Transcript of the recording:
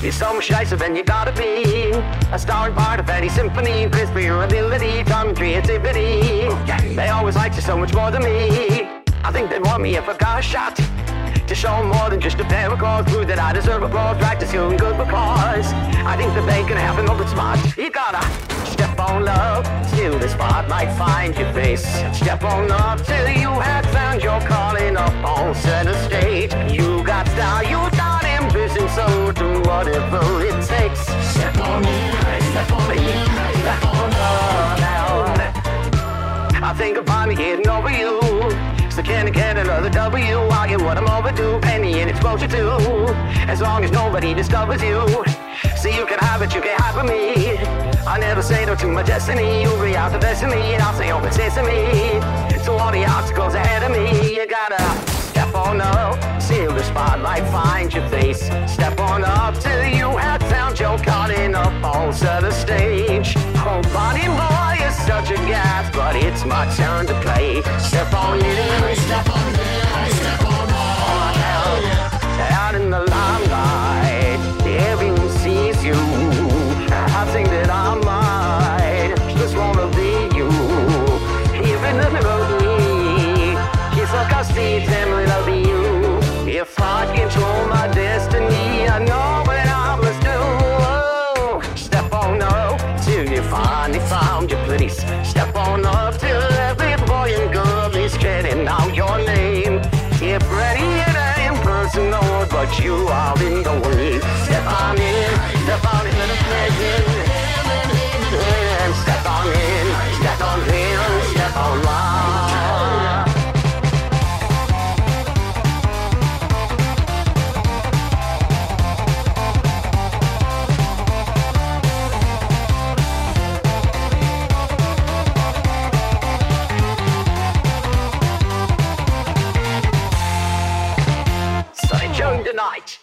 You're so much nicer than you gotta be. A star and part of any symphony. Crisp for your ability, dumb creativity. They always liked you so much more than me. I think they'd want me if I got a shot to show them more than just a pair of claws. Prove that I deserve applause, practice you and good because I think that they can have an open spot. You gotta step on up till the spotlight finds your face. Step on up till you had found your calling up on center stage. You got style, you got ambition, so do whatever it takes. Step on in, step on in, step on up now. I think I'm finally getting over you. So can I get another W? I'll get what I'm overdue. Penny and exposure too. As long as nobody discovers you. So you can have it, you can have with me. I never say no to my destiny. You bring out the best in me, and I'll say open sesame. So all the obstacles ahead of me, you gotta step on up till the spotlight finds your face. Step on up till you have found your calling up on center stage. Oh, Bonnie boy, you're such a gas, but it's my turn to play. Step on in, step on in, step on up. Out in the limelight, everyone sees you. I think that I might just wanna be you. Even the melody, it's like I see them love you. If I control my destiny, I know what I must do. Oh, step on up till you finally found your place. Step on up till every boy and girl is getting out your name. If ready, it ain't personal, but you are in the way. Step on in, step on in the present. Step on in, step on in, step on live. Sunny June tonight.